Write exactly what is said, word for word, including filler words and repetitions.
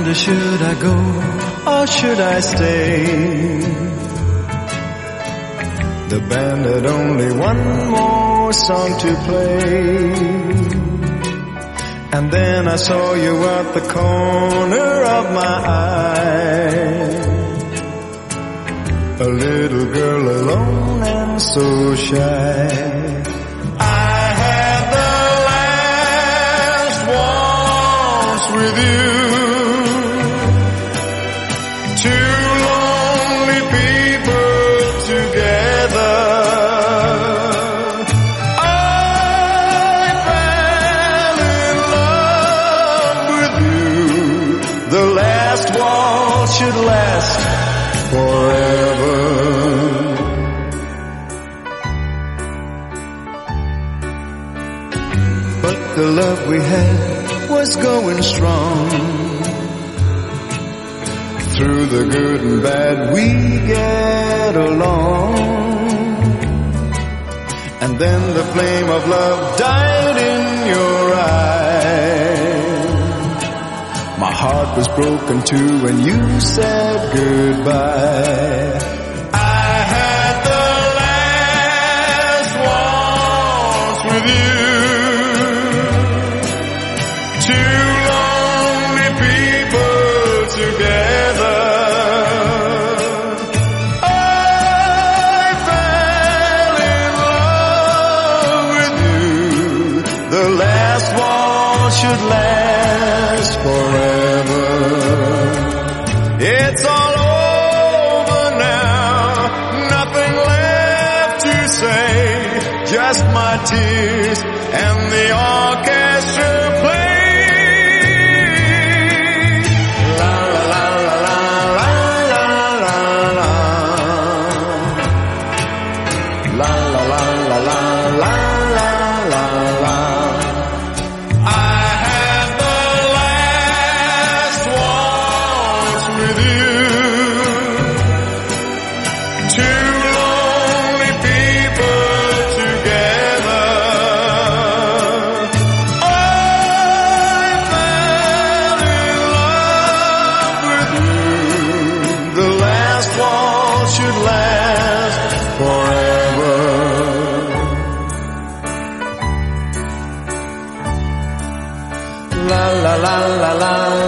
wonder, should I go or should I stay? The band had only one more song to play. And then I saw you at the corner of my eye, a little girl alone and so shy. I had the last waltz with you, two lonely people together. I fell in love with you. The last waltz should last forever. But the love we had was going strong. Through the good and bad we get along. And then the flame of love died in your eyes. My heart was broken too when you said goodbye. I had the last waltz with you, two lonely people together. I fell in love with you. The last waltz should last forever. It's all over now, nothing left to say, just my tears and the orchestra play. La la la la la la la la. La la la la la la la la la. I had the last waltz with you, two lonely people together. I fell in love with you. The last waltz should last forever. La la la la la